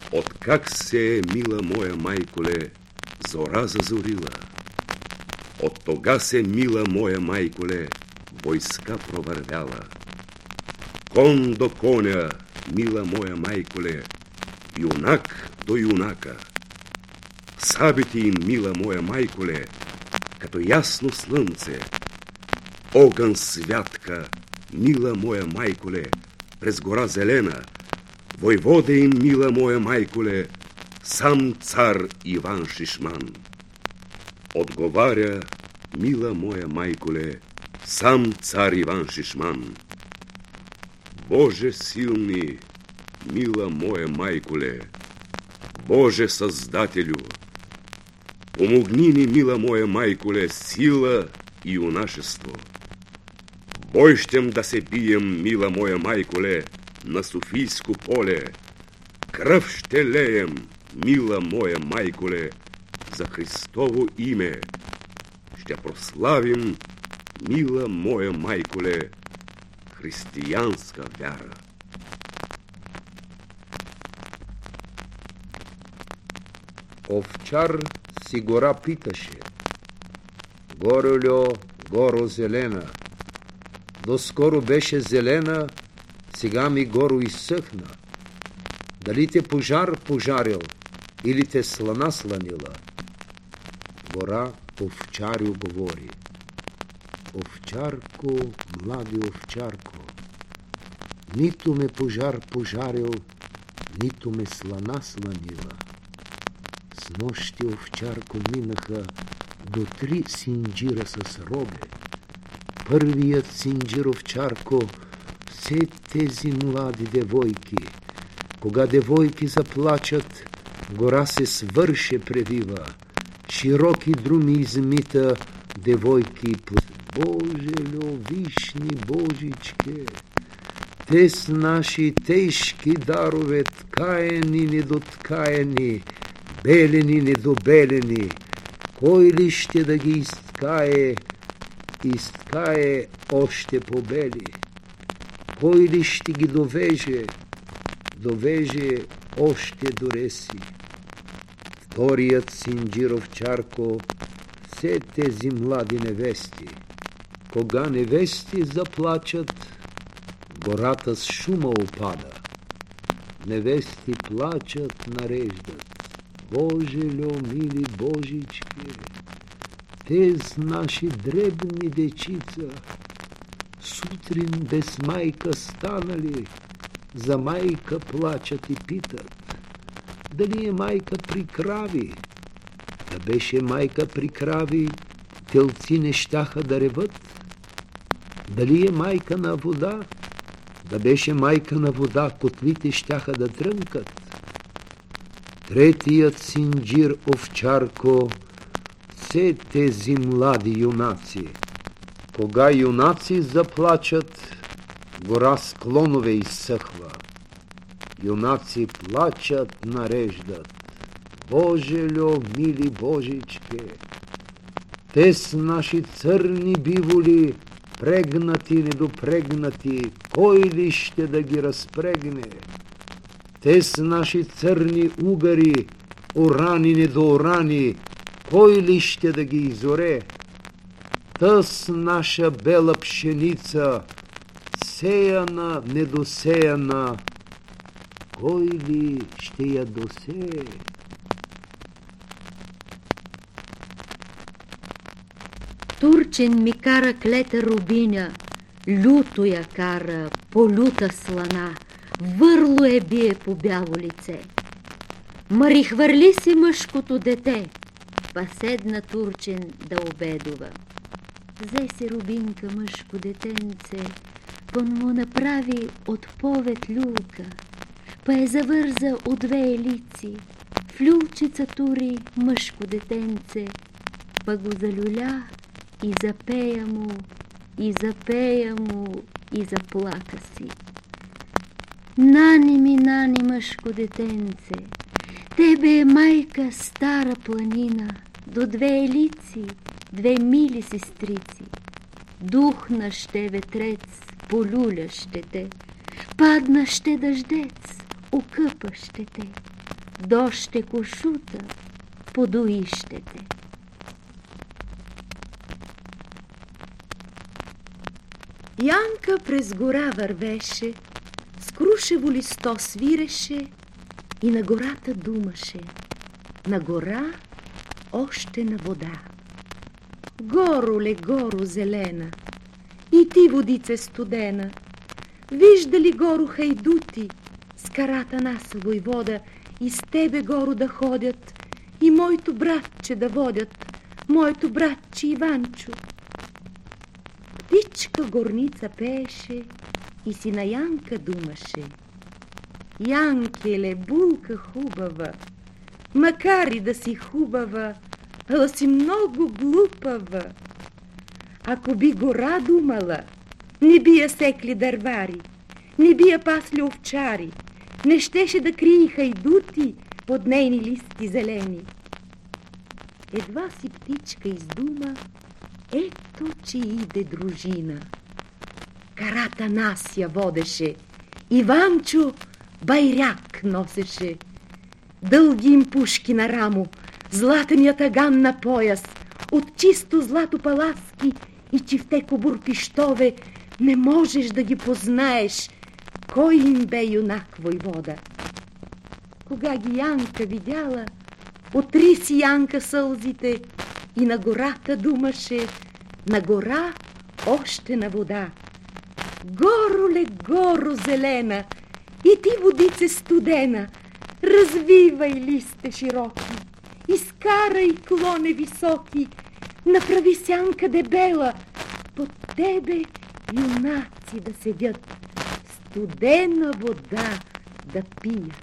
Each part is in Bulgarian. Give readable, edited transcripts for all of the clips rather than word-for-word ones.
Откак се, мила моя майколе, зора зазорила, от тога се, мила моя майколе, войска провървяла. Кон до коня, мила моя майколе, юнак до юнака. Сабите им, мила моя майколе, като ясно слънце. Огън святка, мила моя майколе, през гора зелена. Войвода им, мила моя майколе, сам цар Иван Шишман. Отговаря, мила моя майколе, сам цар Иван Шишман. Боже силни, мила моя майколе, Боже Създателю, помогни ни, мила моя майколе, сила и юнашество. Бой щем да се бием, мила моя майколе, на Софийско поле. Кръв ще леем, мила моя майколе, за Христово име. Ще прославим, мила моя майколе, християнска вяра. Овчар си гора питаше: Горолю, горо зелена, доскоро беше зелена, сега ми горо изсъхна. Дали те пожар пожарил или те слана сланила? Гора овчарю говори: Овчарко, млади овчарко, нито ме пожар пожарил, нито ме слана сланила. С нощи, овчарко, минаха до 3 синджира с робе. Първият синджир, овчарко, все тези млади девойки. Кога девойки заплачат, гора се свърше превива. Широки друми измита, девойки плачат. Божелю, вишни Божичке, те с наши тежки дарове, ткаени, недоткаени, белени, недобелени, кой ли ще да ги изткае още побели? Кой ли ще ги довеже още дореси? Вторият синджир, овчарко, все тези млади невести. Кога невести заплачат, гората с шума опада. Невести плачат, нареждат: Божелю, мили Божичке, те с наши дребни дечица сутрин без майка станали, за майка плачат и питат: дали е майка при крави? Да беше майка при крави, телци не щяха да реват. Дали е майка на вода? Да беше майка на вода, котлите щяха да трънкат. Третият синджир, овчарко, все тези млади юнаци. Кога юнаци заплачат, гора склонове изсъхва. Юнаци плачат, нареждат: Божелю, мили Божичке, те с наши църни биволи, прегнати, недопрегнати, кой ли ще да ги разпрегне? Те с наши църни угари, орани, недоорани, кой ли ще да ги изоре? Та с наша бела пшеница, сеяна, недосеяна, кой ли ще я досее? Турчин ми кара клета рубиня, люто я кара, по-люта слана, върло е бие по бяло лице. Мари, хвърли си мъжкото дете, па седна Турчин да обедува. Взе си рубинка мъжко детенце, пън му направи от повед люлка, па е завърза от 2 елици, в люлчица тури мъжко детенце, па го залюля и запея му, и запея му, и заплака си. Нани ми, нани, мъжко детенце, тебе е майка стара планина, до 2 елици, 2 мили сестрици. Духна ще ветрец, полюля ще те, падна ще дъждец, окъпа ще те. доще кошута подоищете. Янка през гора вървеше, с крушево листо свиреше и на гората думаше. На гора още на вода. Гороле, горо зелена, и ти водице студена, вижда ли горо хайдути, с карата нас войвода, и с тебе горо да ходят, и моето братче да водят, моето братче Иванчо. Птичка горница пееше и си на Янка думаше. Янкеле, булка хубава, макар и да си хубава, ала си много глупава. Ако би гора думала, не би я секли дървари, не би я пасли овчари, не щеше да крии хайдути под нейни листи зелени. Едва си птичка издума, ето, че иде дружина. Карата нас я водеше, Иванчо байрак носеше. Дълги им пушки на рамо, златен ятаган на пояс, от чисто злато паласки и чифте кобур пищове, не можеш да ги познаеш, кой им бе юнак войвода. Кога ги Янка видяла, отри си Янка сълзите и на гората думаше, на гора още на вода. Гороле, горо зелена, и ти водице студена, развивай листе широки, изкарай клоне високи, направи сянка дебела, под тебе юнаци да седят, студена вода да пият.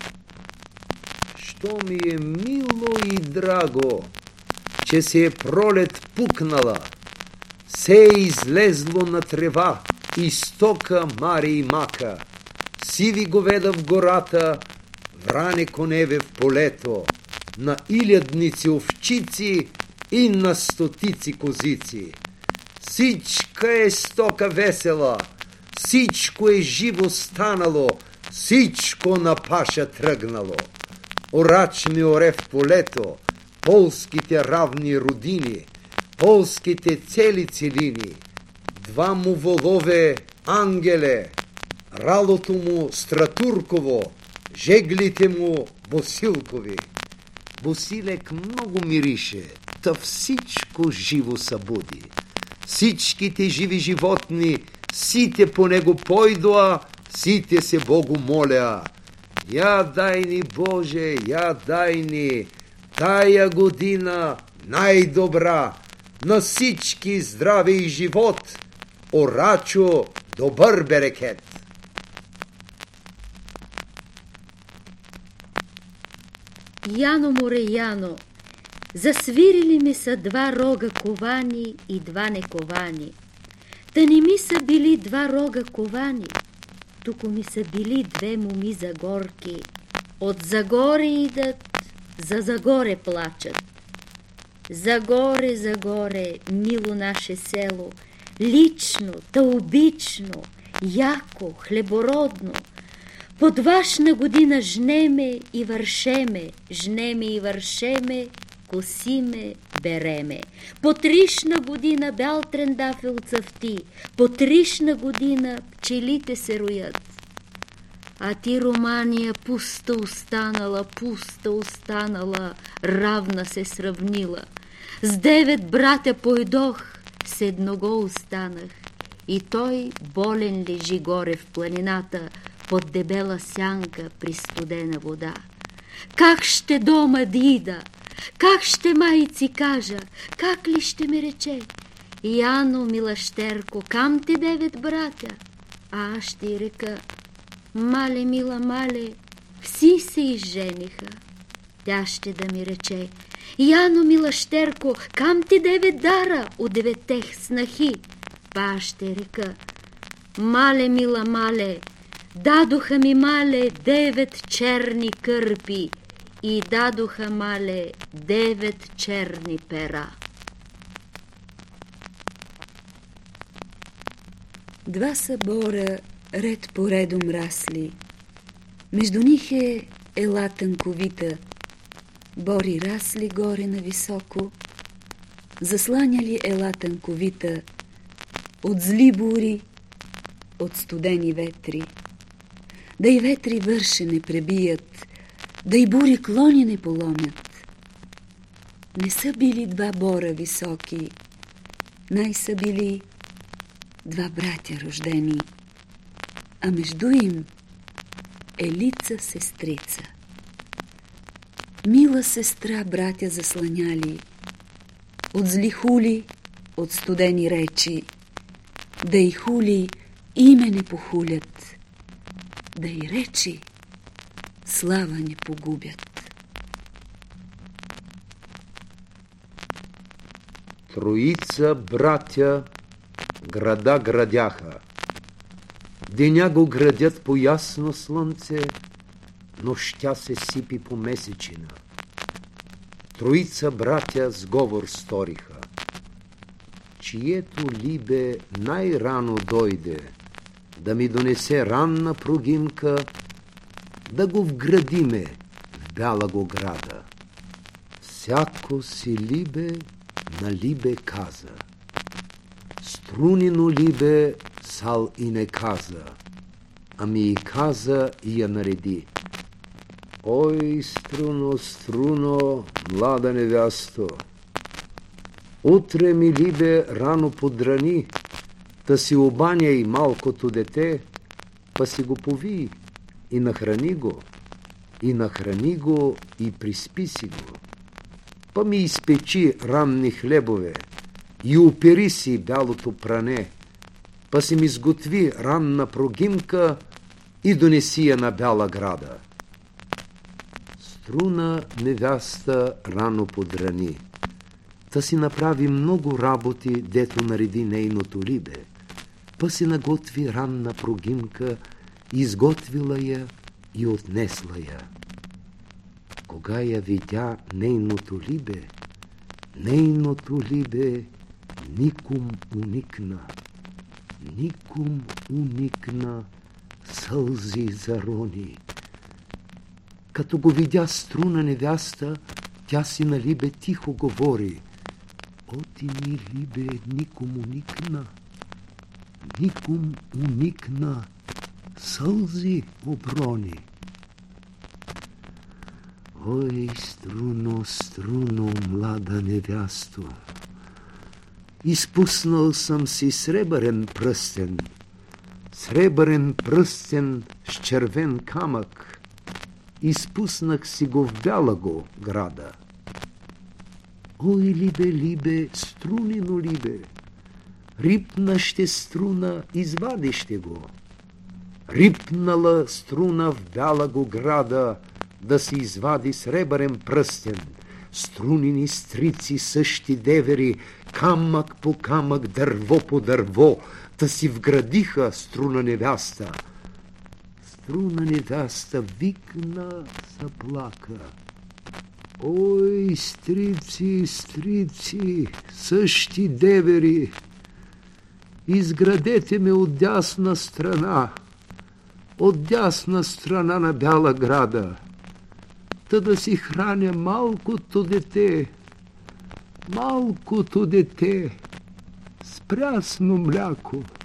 Що ми е мило и драго, че се е пролет пукнала, се е излезло на трева, истока, маре и мака, сиви говеда в гората, вране коневе в полето, на илядници овчици и на стотици козици. Всичка е стока весела, всичко е живо станало, всичко на паша тръгнало. Орач ми оре в полето, полските равни родини, полските цели целини, два му волове ангеле, ралото му стратурково, жеглите му босилкови. Босилек много мирише, та всичко живо събуди. Всичките живи животни, сите по него пойдоа, сите се Богу моля. Я дай ни, Боже, я дай ни тая година най-добра, на всички здраве и живот. Орачо, добър берекет! Яно море Яно, засвирили ми са два рога ковани и два нековани. Та не ми са били два рога ковани, тук ми са били две моми загорки. От загоре идат, за загоре плачат. Загоре, загоре, мило наше село, лично, таобично, яко, хлебородно. Под вашна година жнеме и вършеме, косиме, береме. По тришна година бял трендафил цъфти, по тришна година пчелите се роят. А ти, Романия, пуста останала, равна се сравнила. С 9 братя пойдох, с едного останах. И той болен лежи горе в планината, под дебела сянка при студена вода. Как ще дома дида? Как ще майци кажа? Как ли ще ми рече? Яно, милащерко, кам ти 9 братя? А аз ще й река, мале, мила, мале, вси се изжениха. Тя ще да ми рече, Яно, милащерко, кам ти 9 дара от 9 снахи? Па ще река, мале, мила, мале, дадоха ми, мале, 9 черни кърпи и дадоха, мале, 9 черни пера. Два събора ред по редом расли. Между них е ела тънковита, бори расли горе на високо, засланяли ела тънковита от зли бури, от студени ветри. Да и ветри върше не пребият, да и бури клони не поломят. Не са били два бора високи, най са били два братя рождени, а между им Елица сестрица. Мила сестра братя засланяли, от зли хули, от студени речи, да и хули име не похулят, да и речи слава не погубят. Троица братя града градяха. Деня го градят по ясно слънце, нощя се сипи по месечина. Троица братя сговор сториха. Чието либе най-рано дойде да ми донесе ранна прогимка, да го вградиме в бяла го града. Всяко си либе на либе каза. Струнино либе сал и не каза, ами и каза и я нареди. Ой, струно, струно, млада невясто, утре ми либе рано подрани, та си обаняй малкото дете, па си го пови и нахрани го, и приспи си го. Па ми изпечи ранни хлебове и опери си бялото пране, па си ми сготви ранна прогимка и донеси я на бяла града. Струна невяста рано подрани, та си направи много работи, дето нареди нейното либе, па си наготви ранна прогимка, изготвила я и отнесла я. Кога я видя нейното либе ником уникна, сълзи зарони. Като го видя Струна невяста, тя си на либе тихо говори. Оти ми либе ником уникна, сълзи оброни. Ой, струно, струно, млада невясто, изпуснал съм си сребърен пръстен с червен камък, изпуснах си го в бяла го града. Ой, либе, струнино либе, рипна ще струна, извади ще го. Рипнала струна в бяла го града, да си извади сребърен пръстен, струнини стрици същи девери, камък по камък, дърво по дърво, да си вградиха Струна невяста. Струна невяста викна, заплака. Ой, стрици, същи девери, изградете ме от дясна страна на бяла града, та да си храня малкото дете с прясно мляко.